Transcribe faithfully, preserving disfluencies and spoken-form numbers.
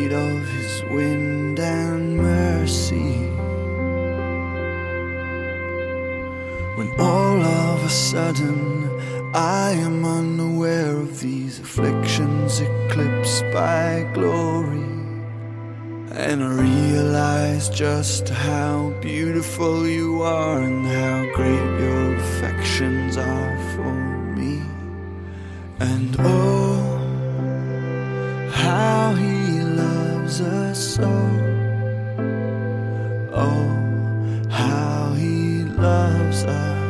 afraid of his wind and mercy. When all of a sudden I am unaware of these afflictions eclipsed by glory, and I realize just how beautiful you are and how great your affections are for me. And oh, how he loves us so. Oh, how he loves us.